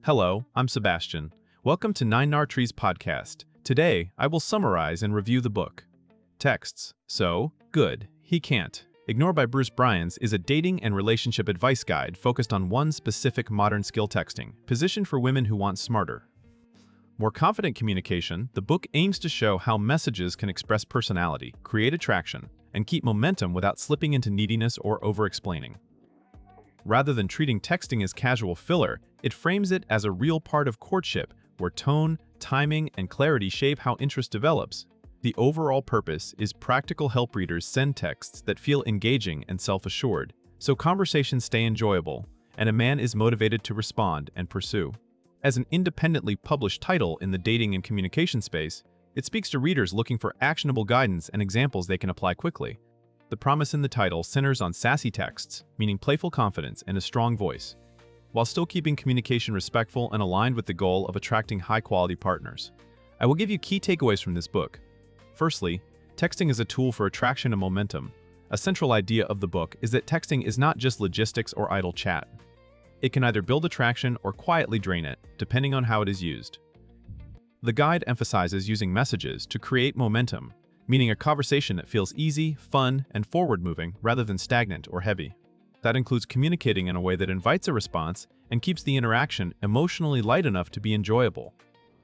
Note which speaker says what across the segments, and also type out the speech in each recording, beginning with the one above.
Speaker 1: Hello, I'm Sebastian. Welcome to Nine Nar Trees podcast. Today, I will summarize and review the book. Texts. So, Good, He Can't. Ignore by Bruce Bryans is a dating and relationship advice guide focused on one specific modern skill: texting, positioned for women who want smarter, more confident communication. The book aims to show how messages can express personality, create attraction, and keep momentum without slipping into neediness or over-explaining. Rather than treating texting as casual filler, it frames it as a real part of courtship, where tone, timing, and clarity shape how interest develops. The overall purpose is practical help readers send texts that feel engaging and self-assured, so conversations stay enjoyable, and a man is motivated to respond and pursue. As an independently published title in the dating and communication space, it speaks to readers looking for actionable guidance and examples they can apply quickly. The promise in the title centers on sassy texts, meaning playful confidence and a strong voice, while still keeping communication respectful and aligned with the goal of attracting high-quality partners. I will give you key takeaways from this book. Firstly, texting is a tool for attraction and momentum. A central idea of the book is that texting is not just logistics or idle chat. It can either build attraction or quietly drain it, depending on how it is used. The guide emphasizes using messages to create momentum, meaning a conversation that feels easy, fun, and forward-moving rather than stagnant or heavy. That includes communicating in a way that invites a response and keeps the interaction emotionally light enough to be enjoyable.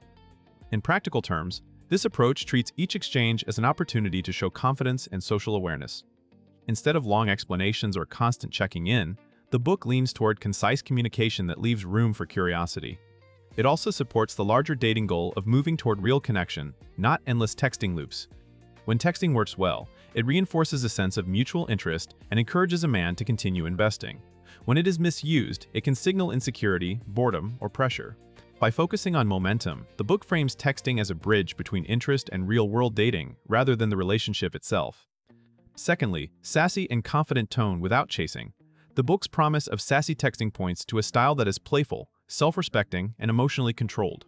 Speaker 1: In practical terms, this approach treats each exchange as an opportunity to show confidence and social awareness. Instead of long explanations or constant checking in, the book leans toward concise communication that leaves room for curiosity. It also supports the larger dating goal of moving toward real connection, not endless texting loops. When texting works well, it reinforces a sense of mutual interest and encourages a man to continue investing. When it is misused, it can signal insecurity, boredom, or pressure. By focusing on momentum, the book frames texting as a bridge between interest and real-world dating, rather than the relationship itself. Secondly, sassy and confident tone without chasing. The book's promise of sassy texting points to a style that is playful, self-respecting, and emotionally controlled.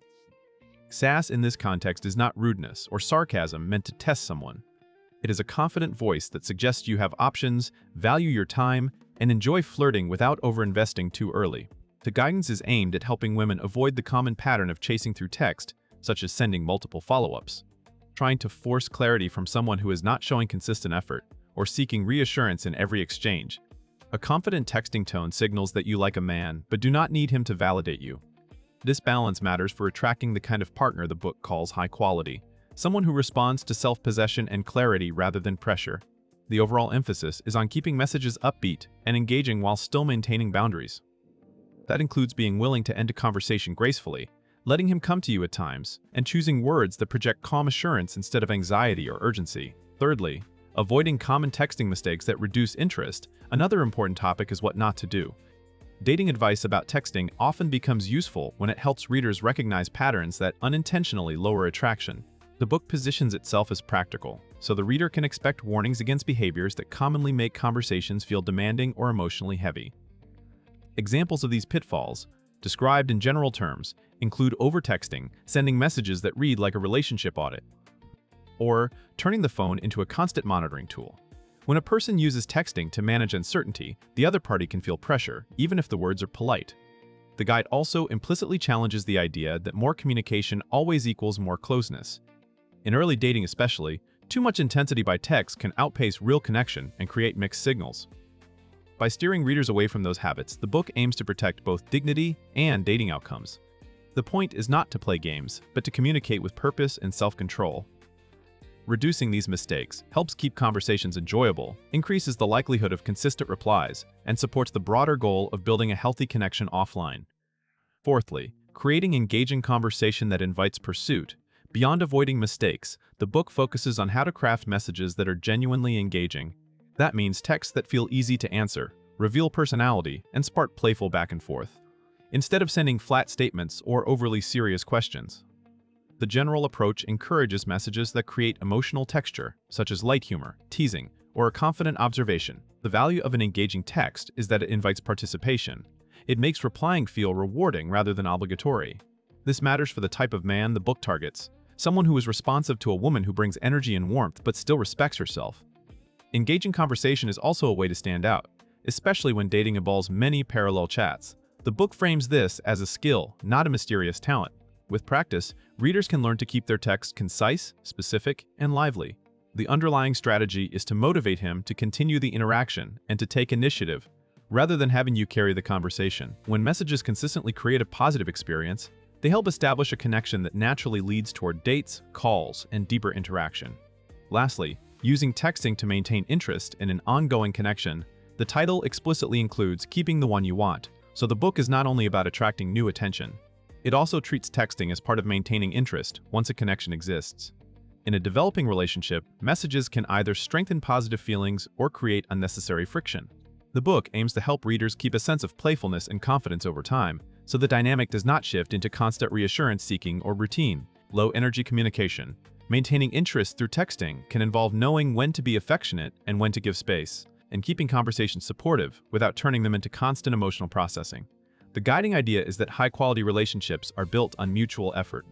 Speaker 1: Sass in this context is not rudeness or sarcasm meant to test someone. It is a confident voice that suggests you have options, value your time, and enjoy flirting without over-investing too early. The guidance is aimed at helping women avoid the common pattern of chasing through text, such as sending multiple follow-ups, trying to force clarity from someone who is not showing consistent effort, or seeking reassurance in every exchange. A confident texting tone signals that you like a man, but do not need him to validate you. This balance matters for attracting the kind of partner the book calls high quality, someone who responds to self-possession and clarity rather than pressure. The overall emphasis is on keeping messages upbeat and engaging while still maintaining boundaries. That includes being willing to end a conversation gracefully, letting him come to you at times, and choosing words that project calm assurance instead of anxiety or urgency. Thirdly, avoiding common texting mistakes that reduce interest. Another important topic is what not to do. Dating advice about texting often becomes useful when it helps readers recognize patterns that unintentionally lower attraction. The book positions itself as practical, so the reader can expect warnings against behaviors that commonly make conversations feel demanding or emotionally heavy. Examples of these pitfalls, described in general terms, include overtexting, sending messages that read like a relationship audit, or turning the phone into a constant monitoring tool. When a person uses texting to manage uncertainty, the other party can feel pressure, even if the words are polite. The guide also implicitly challenges the idea that more communication always equals more closeness. In early dating especially, too much intensity by text can outpace real connection and create mixed signals. By steering readers away from those habits, the book aims to protect both dignity and dating outcomes. The point is not to play games, but to communicate with purpose and self-control. Reducing these mistakes helps keep conversations enjoyable, increases the likelihood of consistent replies, and supports the broader goal of building a healthy connection offline. Fourthly, creating engaging conversation that invites pursuit. Beyond avoiding mistakes, the book focuses on how to craft messages that are genuinely engaging. That means texts that feel easy to answer, reveal personality, and spark playful back and forth, instead of sending flat statements or overly serious questions. The general approach encourages messages that create emotional texture, such as light humor, teasing, or a confident observation. The value of an engaging text is that it invites participation. It makes replying feel rewarding rather than obligatory. This matters for the type of man the book targets, someone who is responsive to a woman who brings energy and warmth but still respects herself. Engaging conversation is also a way to stand out, especially when dating involves many parallel chats. The book frames this as a skill, not a mysterious talent. With practice, readers can learn to keep their text concise, specific, and lively. The underlying strategy is to motivate him to continue the interaction and to take initiative, rather than having you carry the conversation. When messages consistently create a positive experience, they help establish a connection that naturally leads toward dates, calls, and deeper interaction. Lastly, using texting to maintain interest in an ongoing connection, the title explicitly includes keeping the one you want, so the book is not only about attracting new attention. It also treats texting as part of maintaining interest once a connection exists. In a developing relationship, messages can either strengthen positive feelings or create unnecessary friction. The book aims to help readers keep a sense of playfulness and confidence over time, so the dynamic does not shift into constant reassurance-seeking or routine, low-energy communication. Maintaining interest through texting can involve knowing when to be affectionate and when to give space, and keeping conversations supportive without turning them into constant emotional processing. The guiding idea is that high-quality relationships are built on mutual effort.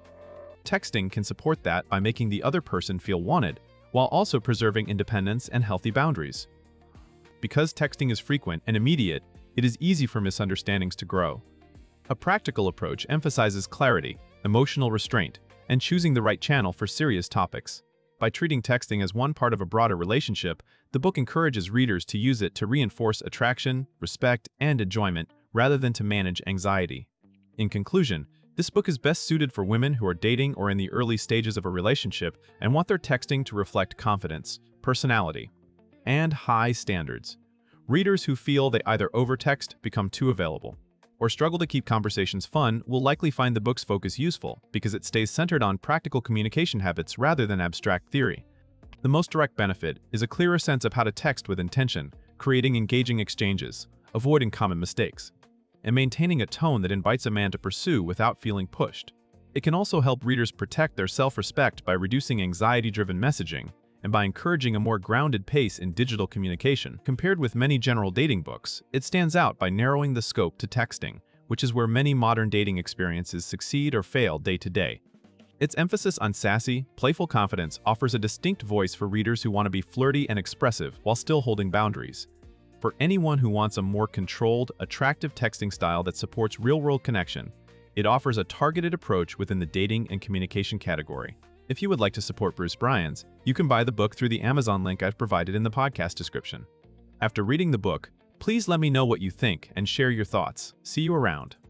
Speaker 1: Texting can support that by making the other person feel wanted, while also preserving independence and healthy boundaries. Because texting is frequent and immediate, it is easy for misunderstandings to grow. A practical approach emphasizes clarity, emotional restraint, and choosing the right channel for serious topics. By treating texting as one part of a broader relationship, the book encourages readers to use it to reinforce attraction, respect, and enjoyment, rather than to manage anxiety. In conclusion, this book is best suited for women who are dating or in the early stages of a relationship and want their texting to reflect confidence, personality, and high standards. Readers who feel they either overtext, become too available, or struggle to keep conversations fun will likely find the book's focus useful because it stays centered on practical communication habits rather than abstract theory. The most direct benefit is a clearer sense of how to text with intention, creating engaging exchanges, avoiding common mistakes, and maintaining a tone that invites a man to pursue without feeling pushed. It can also help readers protect their self-respect by reducing anxiety-driven messaging and by encouraging a more grounded pace in digital communication. Compared with many general dating books, it stands out by narrowing the scope to texting, which is where many modern dating experiences succeed or fail day to day. Its emphasis on sassy, playful confidence offers a distinct voice for readers who want to be flirty and expressive while still holding boundaries. For anyone who wants a more controlled, attractive texting style that supports real-world connection, it offers a targeted approach within the dating and communication category. If you would like to support Bruce Bryans, you can buy the book through the Amazon link I've provided in the podcast description. After reading the book, please let me know what you think and share your thoughts. See you around.